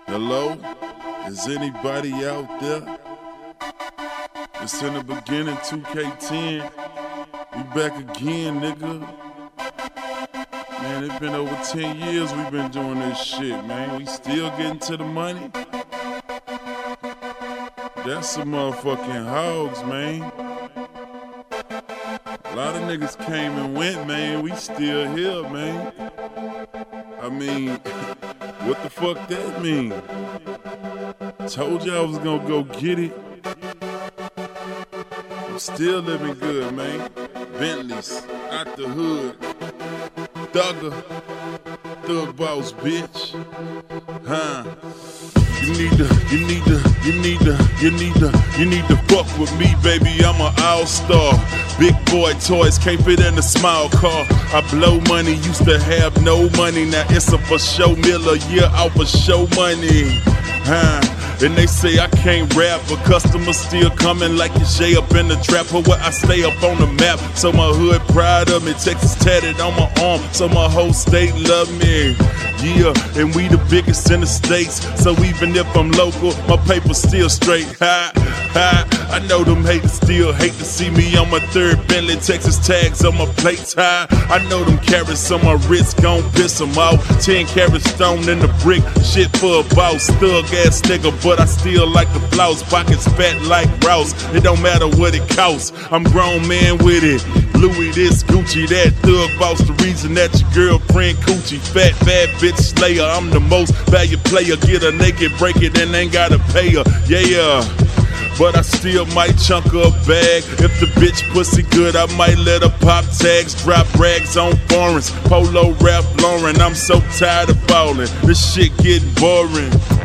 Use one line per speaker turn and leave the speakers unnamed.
Hello? Is anybody out there? It's in the beginning, 2K10. We back again, nigga. Man, it's been over 10 years we've been doing this shit, man. We still getting to the money. That's some motherfucking hogs, man. A lot of niggas came and went, man. We still here, man. I mean, what the fuck that mean? Told you I was gonna go get it. I'm still living good, man. Bentleys, out the hood. Thugger, thug boss, bitch. Huh? You need to fuck with me, baby. I'm an all-star. Big boy toys can't fit in a small car. I blow money, used to have no money. Now it's a for show meal a year off of show money. Huh? And they say I can't rap, but customers still coming like it's Jay up in the trap. But where I stay up on the map, so my hood proud of me. Texas tatted on my arm, so my whole state love me. Yeah, and we the biggest in the States, so even if I'm local, my paper's still straight. Ha, ha, I know them haters still hate to see me on my third Bentley, Texas tags on my plates high. I know them carrots on my wrist gon' piss them off. 10 carat stone in the brick, shit for a boss. Thug ass nigga, but I still like the blouse. Pockets fat like Rouse, it don't matter what it costs. I'm grown man with it. Louis this, Gucci that, thug boss, the reason that your girlfriend coochie. Fat, bad bitch slayer, I'm the most valued player. Get her naked, break it, and ain't gotta pay her, yeah. But I still might chunk her a bag. If the bitch pussy good, I might let her pop tags. Drop rags on foreigns, Polo, Ralph Lauren. I'm so tired of ballin', this shit getting boring.